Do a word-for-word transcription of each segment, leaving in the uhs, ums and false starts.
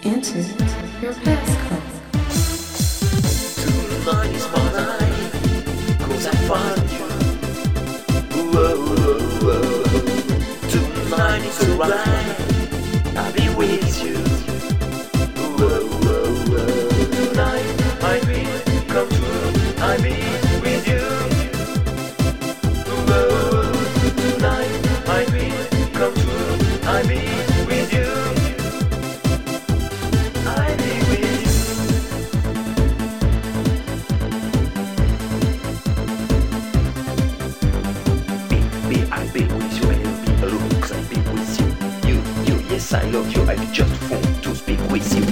Enter your passcode. Tonight is my night, 'cause I found you. Whoa, whoa, whoa. Tonight is alright, I'll be with you. Whoa, whoa, whoa. Tonight my dream come true, I'll be with you. Whoa, tonight my dream come true, I'll be with you. I'll be with you. I'll be with you and you'll be alone, 'cause I'll be with you. You, you, yes I love you, I just want to speak with you.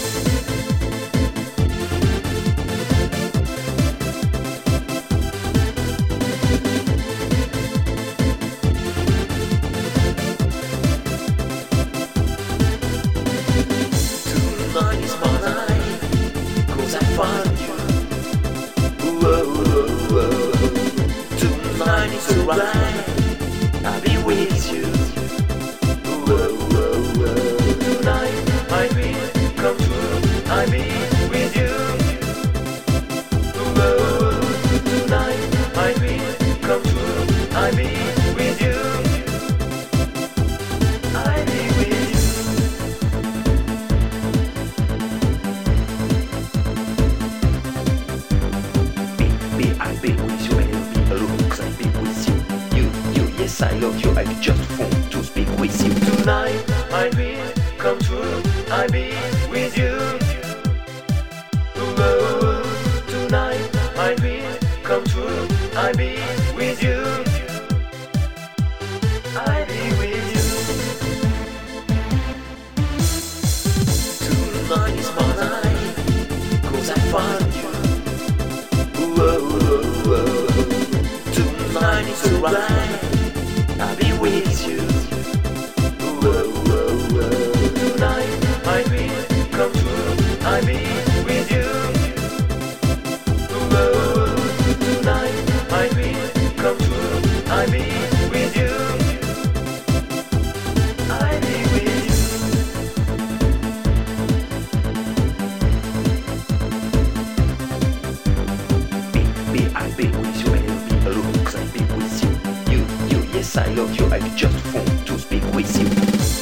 Tonight is my night, 'cause I found you. Whoa, whoa, whoa. Tonight is alright, I'll be with you. Whoa, whoa, whoa. Tonight my dream come true, I'll be with you. Whoa, tonight my dream come true, I'll be with you. I'll be with you. Be, be, I'll be with you and you'll be alone, 'cause I'll be with you. You, you, yes I love you, I just want to speak with you. Tonight my dream come true, I'll be with you. Whoa, tonight my dream come true, I'll be with you. I'll be with you. Tonight is my night, 'cause I found you. Whoa, whoa, whoa. Tonight is alright, I'll be with you. Whoa, whoa, whoa. Tonight my dream come true, I'll be with you. Whoa, tonight my dream come true, I'll be with you. I'll be with you. Be, be, I'll be with you and you'll be alone, 'cause I'll be with you. You, you, yes I love you, I just want to speak with you.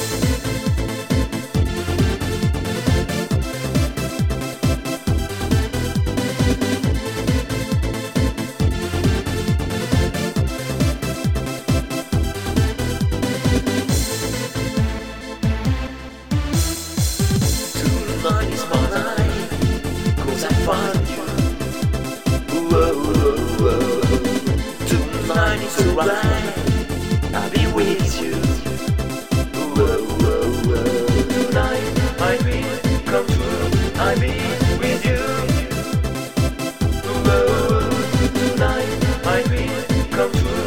Tonight is my night, 'cause I found you. Whoa, whoa, whoa. Tonight is alright, I'll be with you. Whoa, whoa, whoa. Tonight my dream come true, I'll be with you. Whoa, tonight my dream come true,